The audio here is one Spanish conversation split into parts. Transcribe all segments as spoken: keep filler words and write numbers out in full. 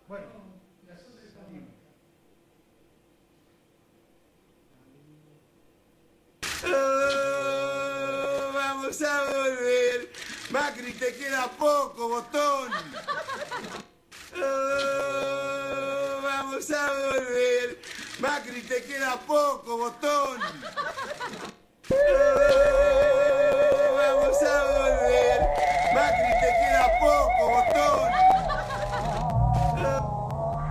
Bueno, nosotros salimos. Oh, vamos a volver. Macri, te queda poco, botón. Oh, vamos a volver. Macri, te queda poco, botón. Oh, vamos a volver. Macri, te queda poco, botón. Oh.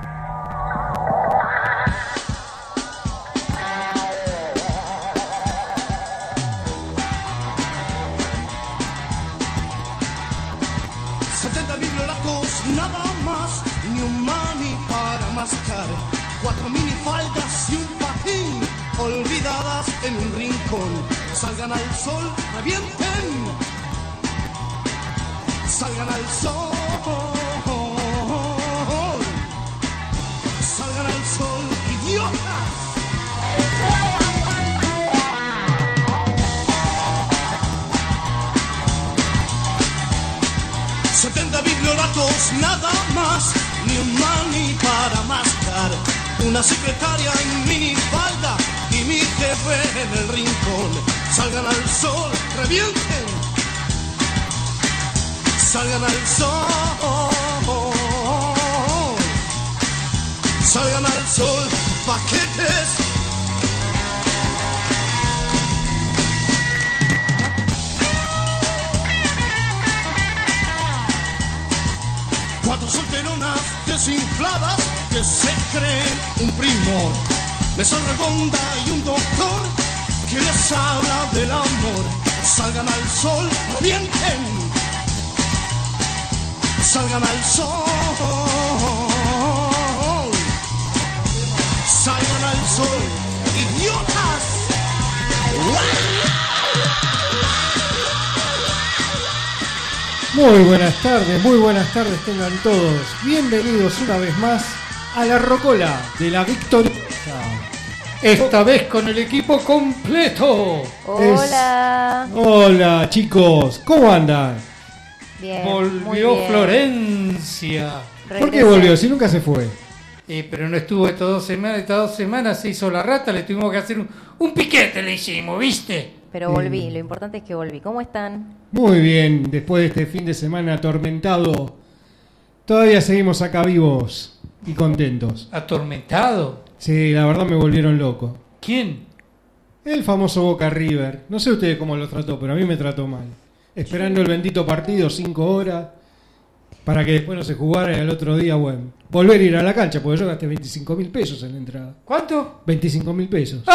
setenta bibliolacos nada más, ni un mani para mascar, cuatro minifaldas y un patín olvidadas en un rincón. Salgan al sol, revienten, salgan al sol, salgan al sol, idiotas. setenta bibliolacos nada más, ni un mani para mascar, una secretaria en minifalda y mi jefe en el rincón. Salgan al sol, revienten, salgan al sol, salgan al sol, paquetes. Cuatro solteronas desinfladas que se creen un primor, mesa redonda y un doctor que les habla del amor. Salgan al sol, revienten, salgan al sol, salgan al sol, idiotas. Muy buenas tardes, muy buenas tardes tengan todos. Bienvenidos una vez más a la Rocola de la Victoria. Esta vez con el equipo completo. Hola. Es... Hola chicos, ¿cómo andan? Bien. Volvió Florencia. Regresé. ¿Por qué volvió? Si nunca se fue. Eh, pero no estuvo estas dos semanas, estas dos semanas se hizo la rata, le tuvimos que hacer un, un piquete, le hicimos, ¿viste? Pero volví, lo importante es que volví. ¿Cómo están? Muy bien, después de este fin de semana atormentado, todavía seguimos acá vivos y contentos. ¿Atormentado? Sí, la verdad me volvieron loco. ¿Quién? El famoso Boca River. No sé ustedes cómo lo trató, pero a mí me trató mal. Esperando el bendito partido, cinco horas, para que después no se jugara y al otro día, bueno, volver a ir a la cancha, porque yo gasté veinticinco mil pesos en la entrada. ¿Cuánto? veinticinco mil pesos.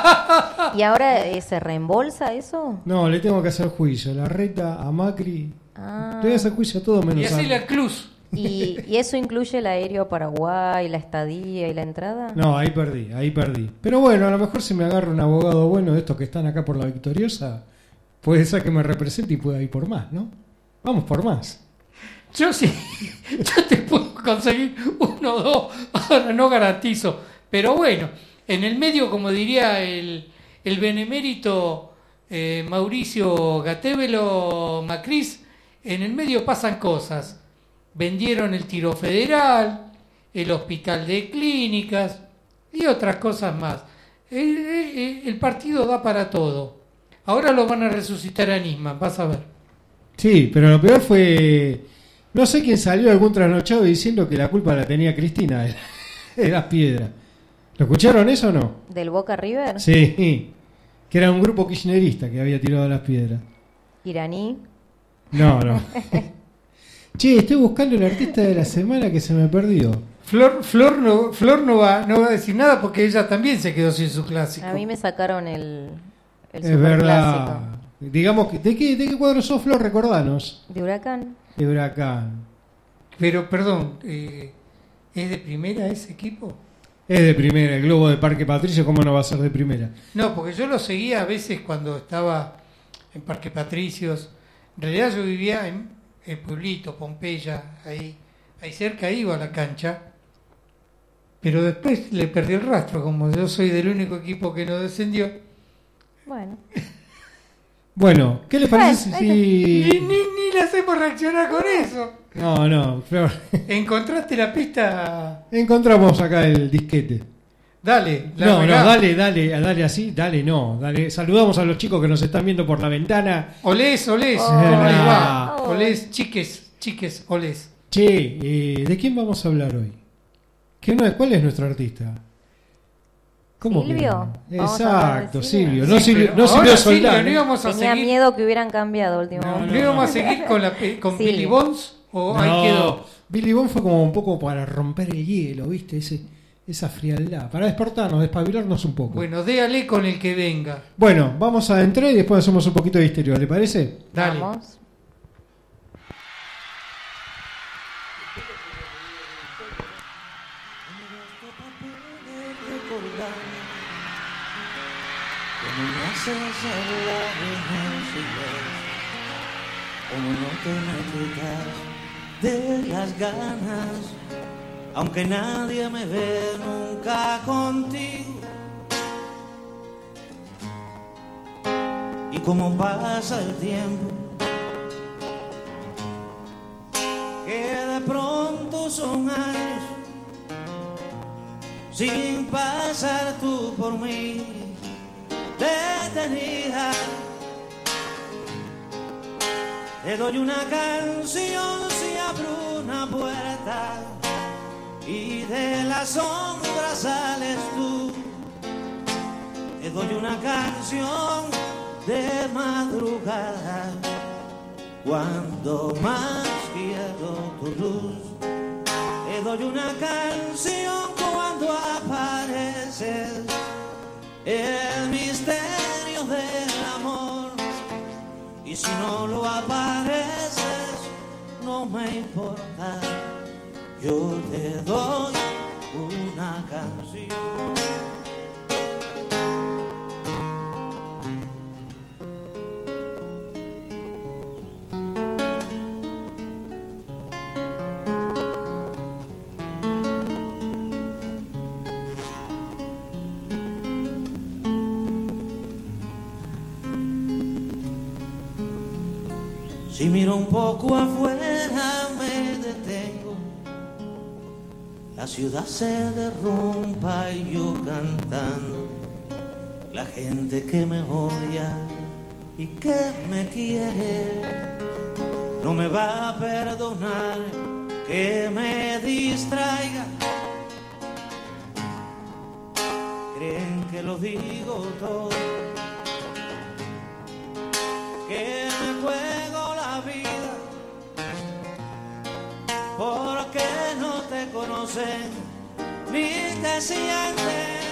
¿Y ahora eh, se reembolsa eso? No, le tengo que hacer juicio. La reta a Macri. Ah. Le voy a hacer juicio a todo menos Y a... así la Cruz. ¿Y, ¿Y eso incluye el aéreo a Paraguay, la estadía y la entrada? No, ahí perdí, ahí perdí. Pero bueno, a lo mejor si me agarro un abogado bueno de estos que están acá por la Victoriosa, puede ser que me represente y pueda ir por más, ¿no? Vamos por más. Yo sí, yo te puedo conseguir uno o dos, ahora no garantizo. Pero bueno, en el medio, como diría el, el benemérito eh, Mauricio Gatevelo Macris, en el medio pasan cosas. Vendieron el tiro federal, el hospital de clínicas y otras cosas más. El, el, el partido da para todo. Ahora lo van a resucitar a Nisman, vas a ver. Sí, pero lo peor fue... No sé quién salió algún trasnochado diciendo que la culpa la tenía Cristina de, de las piedras. ¿Lo escucharon eso o no? ¿Del Boca River? Sí, que era un grupo kirchnerista que había tirado las piedras. ¿Iraní? No, no. Che, estoy buscando el artista de la semana que se me perdió. Flor, Flor, no, Flor no, va, no va a decir nada porque ella también se quedó sin su clásico. A mí me sacaron el, el Es verdad. superclásico. Digamos, que- ¿de qué, ¿de qué cuadro sos, Flor? Recordanos. ¿De Huracán? De Huracán. Pero, perdón, eh, ¿es de primera ese equipo? Es de primera, el globo de Parque Patricio, ¿cómo no va a ser de primera? No, porque yo lo seguía a veces cuando estaba en Parque Patricios. En realidad yo vivía en el pueblito, Pompeya, ahí, ahí cerca iba a la cancha. Pero después le perdí el rastro, como yo soy del único equipo que no descendió. Bueno. Bueno, ¿qué les parece Bueno, si... Ni, ni, ni le hacemos reaccionar con eso. No, no, Flor. ¿Encontraste la pista? Encontramos acá el disquete. Dale. La No, no, regá. dale, dale, dale así, dale, no, dale. Saludamos a los chicos que nos están viendo por la ventana. Olés, olés. Oh. ¿Cómo les va? Ah. Olés, chiques, chiques, olés. Che, eh, ¿de quién vamos a hablar hoy? ¿Qué no es? ¿Cuál es nuestro artista? ¿Cómo que ¿Silvio? no? Vamos a hablar de Exacto, Silvio. Silvio. No Sí, Silvio, pero no ahora, Silvio Silvio, Soldán. no ¿eh? íbamos a Tenía seguir, miedo que hubieran cambiado últimamente. No, no íbamos a seguir con, la, pe- con Sí. Billy Bonds o ahí No, quedó. Billy Bond fue como un poco para romper el hielo, ¿viste? Ese, esa frialdad. Para despertarnos, despabilarnos un poco. Bueno, déale con el que venga. Bueno, vamos a entrar y después hacemos un poquito de histerio, ¿le parece? Dale. Vamos. Como me haces hablar en el silencio, como no te me quitas de las ganas, aunque nadie me ve nunca contigo. Y como pasa el tiempo, que de pronto son años, sin pasar tú por mí detenida. Te doy una canción si abro una puerta y de la sombra sales tú. Te doy una canción de madrugada cuando más quiero tu luz. Te doy una canción cuando apareces, el misterio del amor. Y si no lo apareces, no me importa, yo te doy una canción. Si miro un poco afuera me detengo, la ciudad se derrumba y yo cantando, la gente que me odia y que me quiere no me va a perdonar que me distraiga. Creen que lo digo todo, que me juego la vida, porque no te conocen ni te sienten.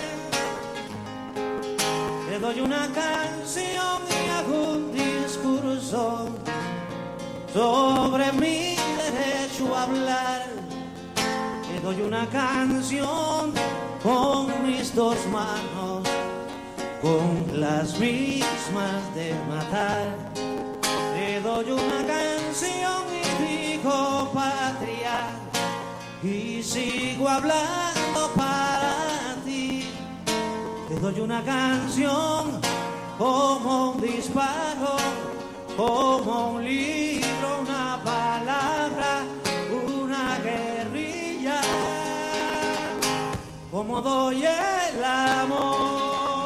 Te doy una canción y hago un discurso sobre mi derecho a hablar. Te doy una canción con mis dos manos, con las mismas de matar. Te doy una canción y digo patria, y sigo hablando para ti. Te doy una canción como un disparo, como un libro, una palabra, una guerrilla, como doy el amor.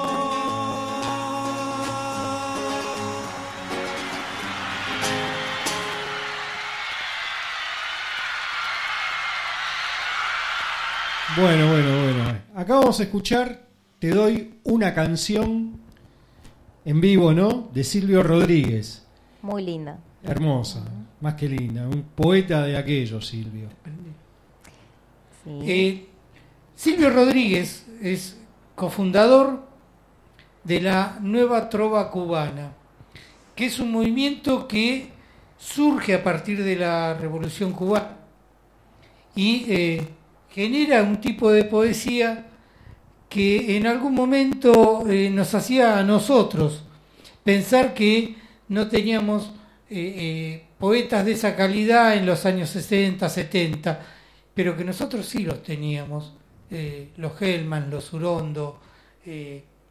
Bueno, bueno, bueno. Acá vamos a escuchar Te doy una canción en vivo, ¿no? De Silvio Rodríguez. Muy linda. Hermosa, más que linda. Un poeta de aquellos, Silvio. Sí. Eh, Silvio Rodríguez es cofundador de la Nueva Trova Cubana, que es un movimiento que surge a partir de la Revolución Cubana y eh, genera un tipo de poesía que en algún momento eh, nos hacía a nosotros pensar que no teníamos eh, eh, poetas de esa calidad en los años sesenta, setenta, pero que nosotros sí los teníamos, eh, los Hellman, los Urondo, eh,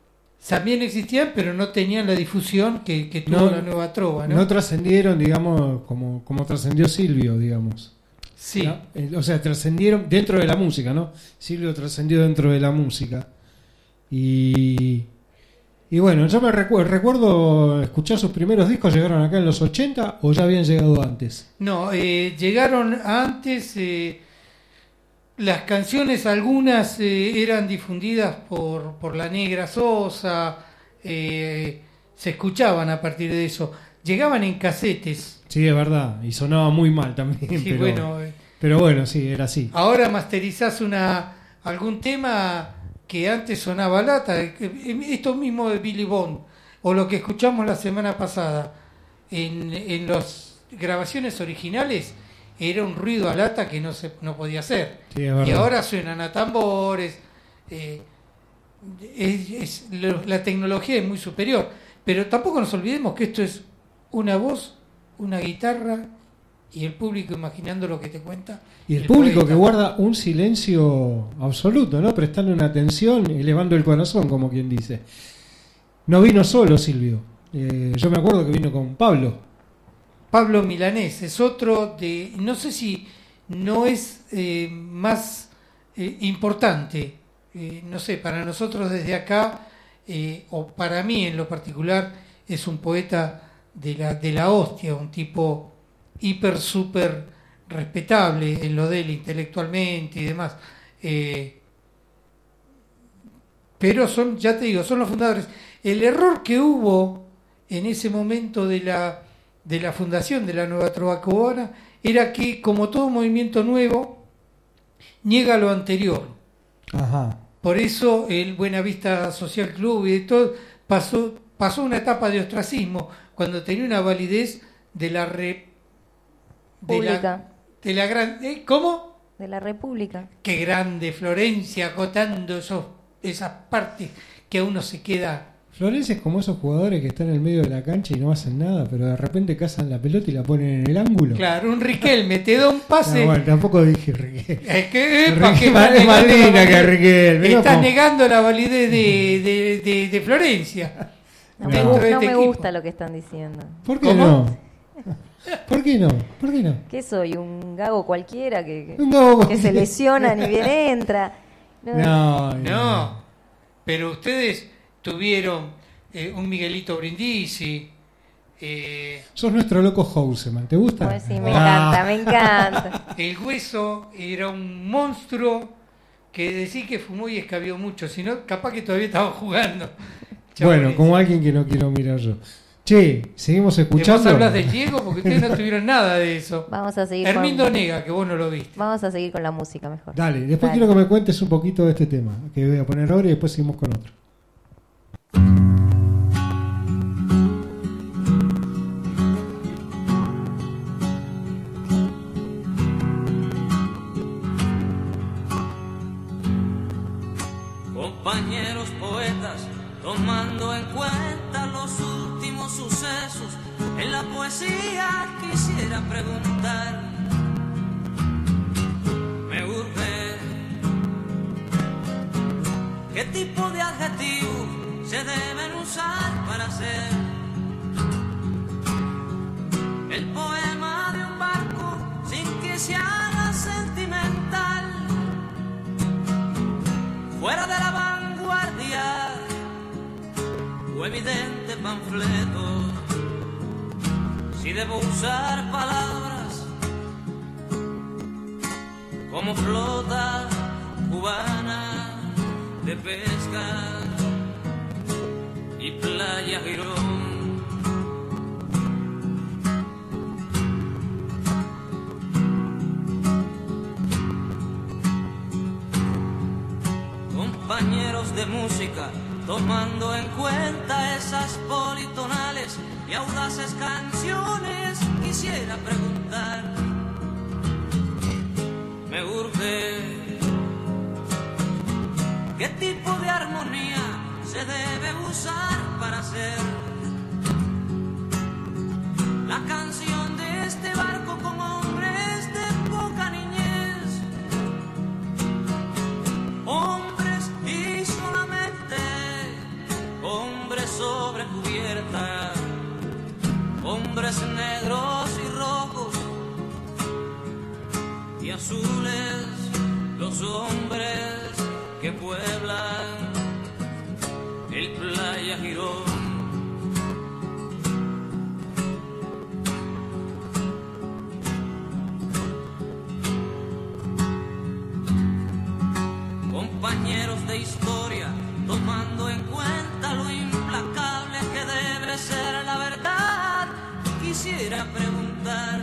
también existían, pero no tenían la difusión que, que tuvo No, la nueva trova, ¿no? No trascendieron, digamos, como, como trascendió Silvio, digamos. Sí. ¿No? Eh, O sea, trascendieron dentro de la música, ¿no? Silvio trascendió dentro de la música. Y, y bueno, yo me recuerdo, recuerdo escuchar sus primeros discos, ¿llegaron acá en los ochenta o ya habían llegado antes? No, eh, llegaron antes, eh, las canciones algunas eh, eran difundidas por, por la Negra Sosa, eh, se escuchaban a partir de eso, llegaban en casetes. Sí, es verdad, y sonaba muy mal también. Sí, pero, bueno, eh, pero bueno, sí, era así. ahora masterizás una, algún tema que antes sonaba lata, eh, esto mismo de Billy Bond, o lo que escuchamos la semana pasada, en, en las grabaciones originales era un ruido a lata que no se no podía hacer. Sí, es verdad. Y ahora suenan a tambores, eh, es- es- lo- la tecnología es muy superior, pero tampoco nos olvidemos que esto es una voz, una guitarra y el público imaginando lo que te cuenta. Y el público poeta. que guarda un silencio absoluto, ¿no? Prestando una atención, elevando el corazón, como quien dice. No vino solo Silvio. Eh, yo me acuerdo que vino con Pablo. Pablo Milanés es otro de, no sé si no es eh, más eh, importante, eh, no sé, para nosotros desde acá, eh, o para mí en lo particular, es un poeta de la, de la hostia, un tipo hiper, súper respetable en lo de él intelectualmente y demás. Eh, pero son, ya te digo, son los fundadores. El error que hubo en ese momento de la de la fundación de la Nueva Trova Cubana era que, como todo movimiento nuevo, niega lo anterior. Ajá. Por eso el Buenavista Social Club y de todo pasó, pasó una etapa de ostracismo cuando tenía una validez de la re, de la, Pública. de la gran ¿eh? ¿Cómo? De la República. Qué grande Florencia, acotando esos, esas partes que a uno se queda. Florencia es como esos jugadores que están en el medio de la cancha y no hacen nada, pero de repente cazan la pelota y la ponen en el ángulo. Claro, un Riquelme te da un pase. No, bueno, tampoco dije Riquelme. Es que, epa, que Riquelme está es más negando la linda que validez- Riquelme. ¿no? Está Como- negando la validez de, de, de, de Florencia. No, No. me, gu- Dentro de no este me equipo. gusta lo que están diciendo. ¿Por qué ¿Cómo? no? ¿Por qué no? ¿Por qué no? ¿Qué soy? ¿Un gago cualquiera que, que, Un gago que se cualquiera. lesiona ni bien entra? No. No, No, pero ustedes tuvieron eh, un Miguelito Brindisi. Eh, Sos nuestro loco Houseman, ¿te gusta? Pues sí, me Ah. encanta, me encanta. el Hueso era un monstruo que decía que fumó y escabió mucho. Si no, capaz que todavía estaba jugando. Bueno, Chavales. como alguien que no quiero mirar yo. Che, seguimos ¿Vos escuchando. hablas del Diego? Porque ustedes no tuvieron nada de eso. Vamos a seguir Hermindo con, nega que vos no lo viste. vamos a seguir con la música mejor. Dale, después Dale. quiero que me cuentes un poquito de este tema, que voy a poner ahora y después seguimos con otro. Compañeros poetas, tomando en cuenta los últimos sucesos, en la poesía quisiera preguntar, me urge, ¿qué tipo de adjetivos se deben usar para hacer el poema de un barco sin que se haga sentimental? Fuera de la vanguardia o evidente panfleto, si debo usar palabras como flota cubana de pesca y playa Girón. Compañeros de música, tomando en cuenta esas politonales y audaces canciones, quisiera preguntar, me urge, ¿qué tipo de armonía se debe usar para hacer la canción de este barco con hombres de poca niñez? Hombres y solamente los hombres que pueblan el Playa Girón. Compañeros de historia, tomando en cuenta lo implacable que debe ser la verdad, quisiera preguntar,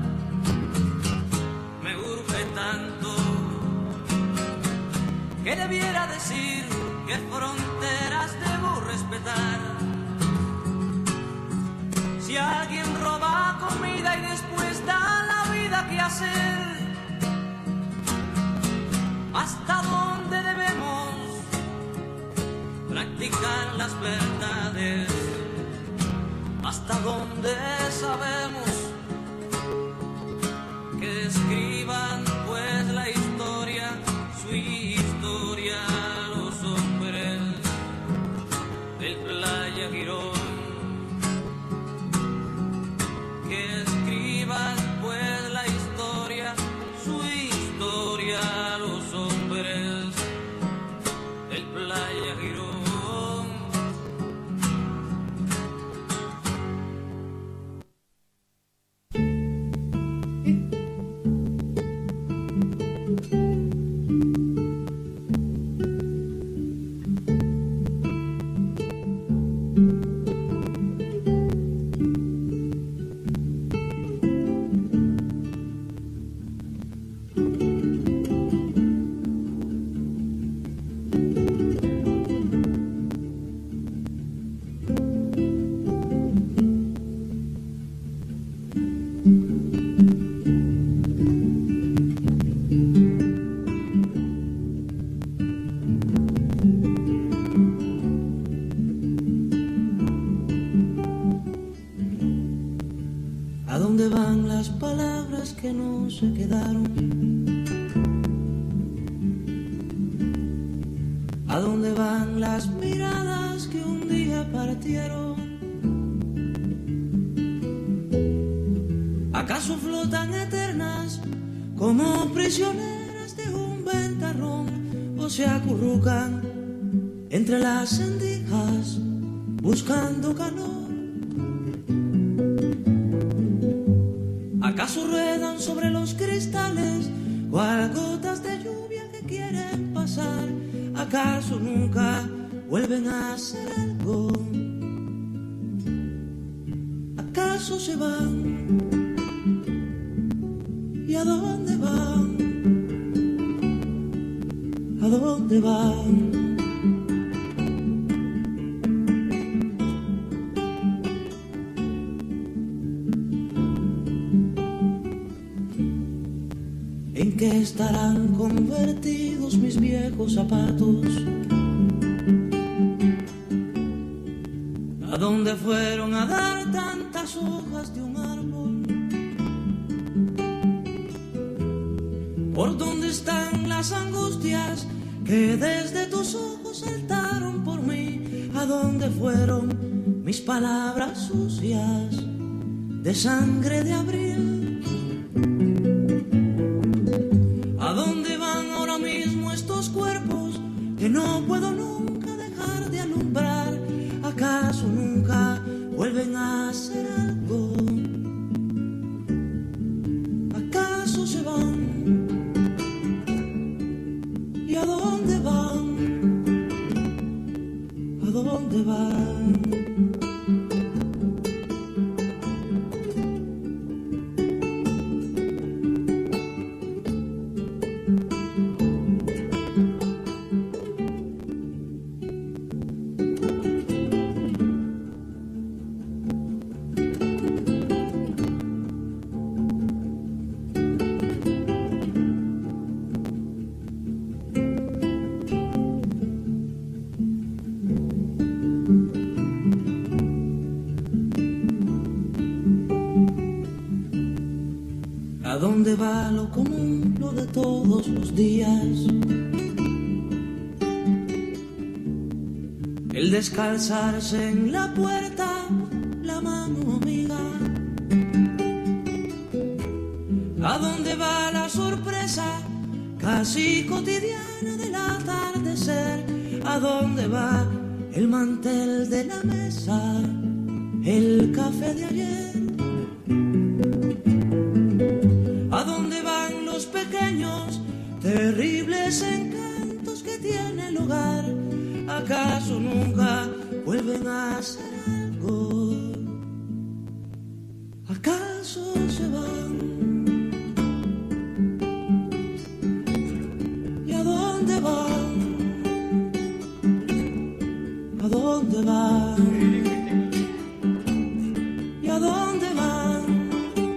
me urge tanto que debiera decir qué fronteras debo respetar. Si alguien roba comida y después da la vida, ¿qué hacer? ¿Hasta dónde debemos practicar las verdades? ¿Hasta dónde sabemos que escriban pues la historia, su historia, los hombres del Playa Girón? Que escriban pues la historia, su historia, los hombres del Playa Girón. ¿A dónde van las palabras que no se quedaron? ¿A dónde van las miradas que un día partieron? ¿Acaso flotan eternas como prisioneras de un ventarrón? ¿O se acurrucan entre las sendijas buscando calor? ¿Acaso ruedan sobre los cristales cual gotas de lluvia que quieren pasar? ¿Acaso nunca vuelven a hacer algo? ¿Acaso se van? ¿Y a dónde van? ¿A dónde van? ¿En qué estarán convertidos mis viejos zapatos? ¿A dónde fueron a dar tantas hojas de un árbol? ¿Por dónde están las angustias que desde tus ojos saltaron por mí? ¿A dónde fueron mis palabras sucias de sangre de abril? ¿A dónde van ahora mismo estos cuerpos que no puedo nunca dejar de alumbrar? ¿Acaso nunca vuelven a hacer algo? ¿Acaso se van? ¿Y a dónde van? ¿A dónde van? ¿A dónde va lo común, lo de todos los días? El descalzarse en la puerta, la mano amiga. ¿A dónde va la sorpresa casi cotidiana del atardecer. ¿A dónde va el mantel de la mesa, el café de ayer? ¿A dónde van los pequeños, terribles encantos que tiene el hogar? ¿Acaso nunca vuelven a hacer algo? ¿Acaso se van? ¿Y a dónde van? ¿A dónde van? ¿Y a dónde van?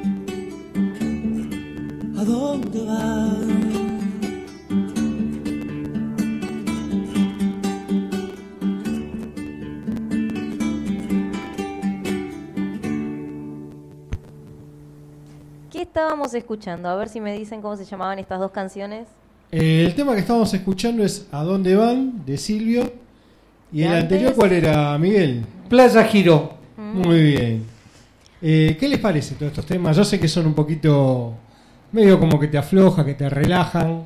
¿A dónde van? ¿Qué estábamos escuchando? A ver si me dicen cómo se llamaban estas dos canciones. Eh, el tema que estamos escuchando es ¿A dónde van? De Silvio. ¿Y ¿Y el antes? anterior cuál era, Miguel? Playa Giró. Muy bien. Eh, ¿Qué les parece todos estos temas? Yo sé que son un poquito medio como que te afloja, que te relajan.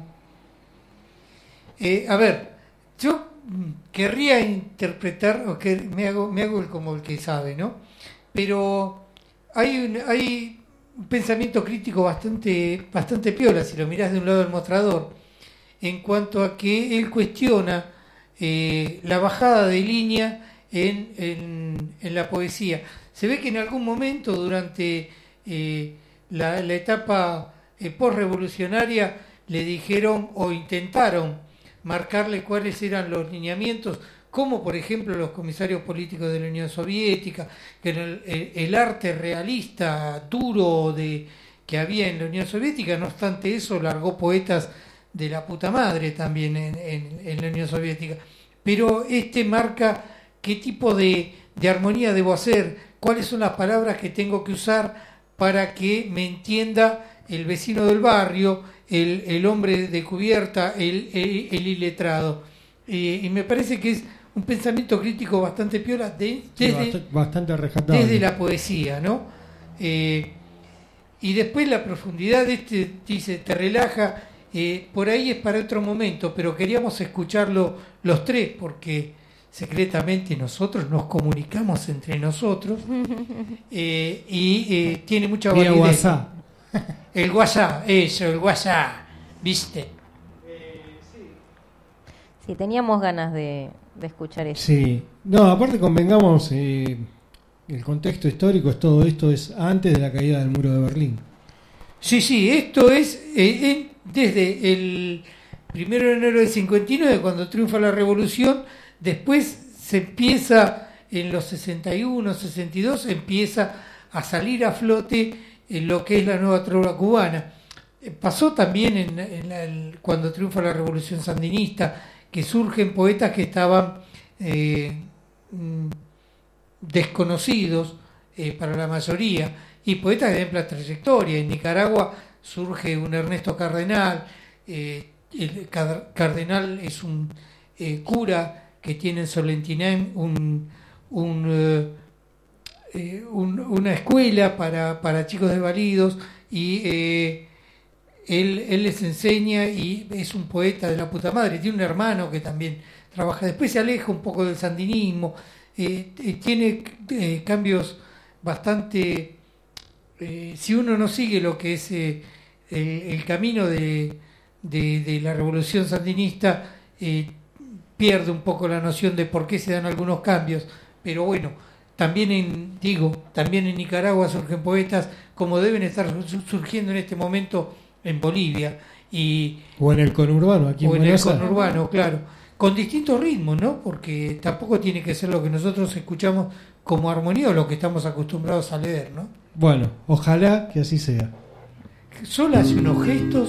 Eh, a ver, yo mm, querría interpretar, o que me hago, me hago el como el que sabe, ¿no? Pero hay un, hay un pensamiento crítico bastante, bastante piola, si lo mirás de un lado del mostrador, en cuanto a que él cuestiona eh, la bajada de línea en, en, en la poesía. Se ve que en algún momento durante eh, la, la etapa eh, postrevolucionaria le dijeron o intentaron marcarle cuáles eran los lineamientos, como por ejemplo los comisarios políticos de la Unión Soviética, que el, el, el arte realista duro de, que había en la Unión Soviética. No obstante eso, largó poetas de la puta madre también en, en, en la Unión Soviética. Pero este marca qué tipo de, de armonía debo hacer, cuáles son las palabras que tengo que usar para que me entienda el vecino del barrio, el, el hombre de cubierta, el, el, el iletrado. Eh, y me parece que es un pensamiento crítico bastante piola de, Sí, desde, bastante, bastante rescatable. desde la poesía, ¿no? Eh, y después la profundidad de este, dice, te relaja, eh, por ahí es para otro momento, pero queríamos escucharlo los tres, porque secretamente nosotros nos comunicamos entre nosotros, eh, y eh, tiene mucha Vía validez. WhatsApp. El WhatsApp, eso, el WhatsApp, ¿viste? Sí, teníamos ganas de, de escuchar eso. Sí. No, aparte convengamos, eh, el contexto histórico es todo esto es antes de la caída del muro de Berlín. Sí, sí, esto es eh, eh, desde el primero de enero del cincuenta y nueve, cuando triunfa la revolución. Después se empieza, en los sesenta y uno, sesenta y dos, empieza a salir a flote en lo que es la nueva trova cubana. Eh, pasó también en, en la, el, cuando triunfa la revolución sandinista, que surgen poetas que estaban eh, mm, desconocidos eh, para la mayoría, y poetas que tienen la trayectoria. En Nicaragua surge un Ernesto Cardenal. Eh, el Cardenal es un eh, cura que tiene en Solentinem un, un, eh, eh, un, una escuela para, para chicos desvalidos, y eh, él, él les enseña, y es un poeta de la puta madre. Tiene un hermano que también trabaja. Después se aleja un poco del sandinismo. Eh, eh, tiene eh, cambios bastante... Eh, si uno no sigue lo que es eh, el, el camino de, de, de la revolución sandinista, eh, pierde un poco la noción de por qué se dan algunos cambios. Pero bueno, también en, digo, también en Nicaragua surgen poetas, como deben estar surgiendo en este momento en Bolivia, y O en el conurbano, aquí en o en el Buenos Aires. conurbano, claro, con distintos ritmos, ¿no? Porque tampoco tiene que ser lo que nosotros escuchamos como armonía o lo que estamos acostumbrados a leer, ¿no? Bueno, ojalá que así sea. Solo hace unos gestos.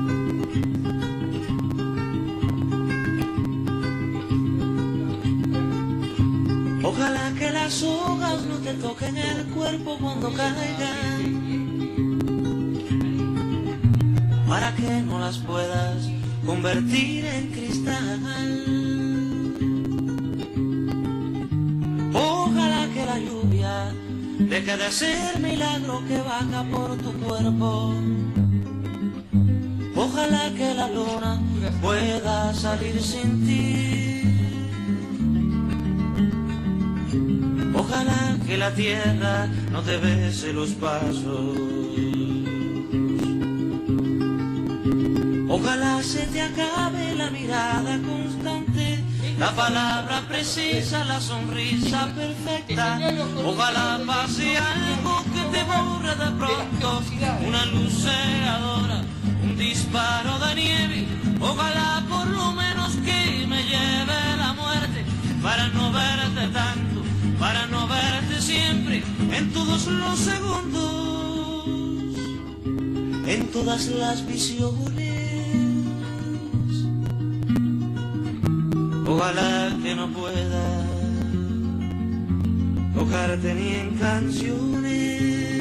Ojalá que las hojas no te toquen el cuerpo cuando caigan, para que no las puedas convertir en cristal. Ojalá que la lluvia deje de ser milagro que baja por tu cuerpo. Ojalá que la luna pueda salir sin ti. Ojalá que la tierra no te bese los pasos. Ojalá se te acabe la mirada constante, la palabra precisa, la sonrisa perfecta. Ojalá pase algo que te borre de pronto, una luz cegadora, un disparo de nieve. Ojalá por lo menos que me lleve la muerte, para no verte tanto, para no verte siempre, en todos los segundos, en todas las visiones. Ojalá que no pueda tocarte ni en canciones.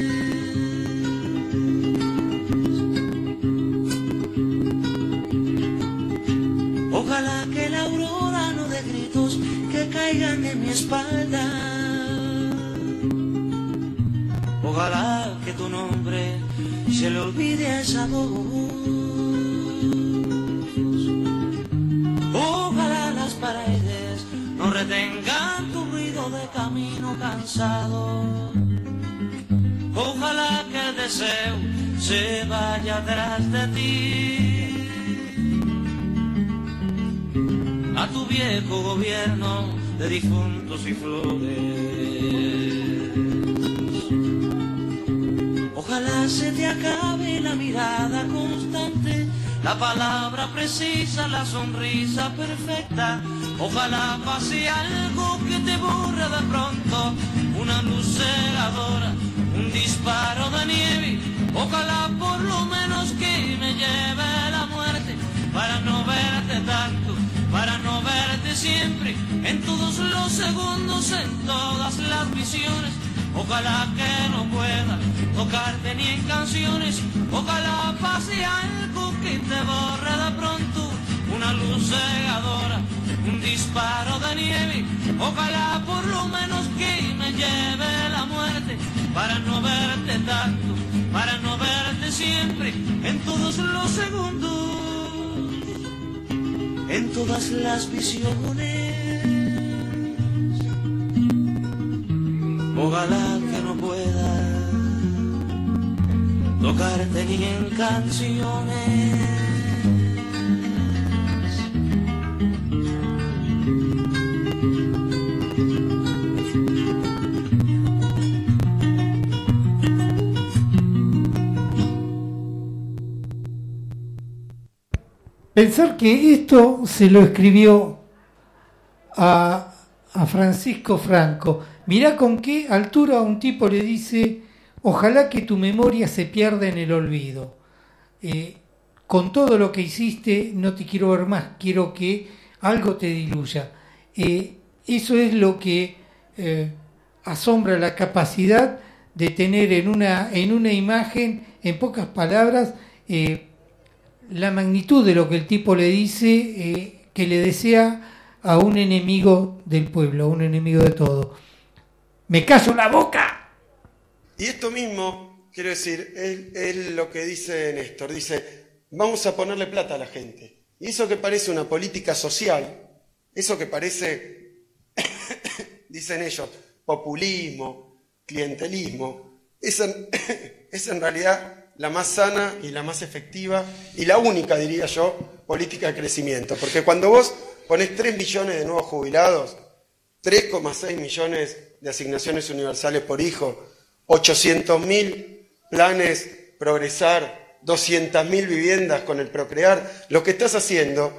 Ojalá que la aurora no dé gritos que caigan en mi espalda. Ojalá que tu nombre se le olvide a esa voz. Ojalá las paredes no retengan tu ruido de camino cansado. Ojalá que el deseo se vaya atrás de ti. A tu viejo gobierno de difuntos y flores. Ojalá se te acabe la mirada constante, la palabra precisa, la sonrisa perfecta. Ojalá pase algo que te borre de pronto, una luz cegadora, un disparo de nieve. Ojalá por lo menos que me lleve la muerte, para no verte tanto, para no verte siempre, en todos los segundos, en todas las visiones. Ojalá que no pueda tocarte ni en canciones. Ojalá pase algo que te borre de pronto, una luz cegadora, un disparo de nieve. Ojalá por lo menos que me lleve la muerte, para no verte tanto, para no verte siempre, en todos los segundos, en todas las visiones. Ojalá que no pueda tocarte ni en canciones. Pensar que esto se lo escribió a, a Francisco Franco. Mirá con qué altura un tipo le dice: ojalá que tu memoria se pierda en el olvido. Eh, con todo lo que hiciste, no te quiero ver más, quiero que algo te diluya. Eh, eso es lo que eh, asombra la capacidad de tener en una, en una imagen, en pocas palabras, eh, la magnitud de lo que el tipo le dice, eh, que le desea a un enemigo del pueblo, a un enemigo de todo. ¡Me callo la boca! Y esto mismo, quiero decir, es, es lo que dice Néstor. Dice, vamos a ponerle plata a la gente. Y eso que parece una política social, eso que parece, dicen ellos, populismo, clientelismo, es en, es en realidad la más sana y la más efectiva y la única, diría yo, política de crecimiento. Porque cuando vos ponés tres millones de nuevos jubilados, tres coma seis millones de asignaciones universales por hijo, ochocientos mil planes progresar, doscientas mil viviendas con el procrear, lo que estás haciendo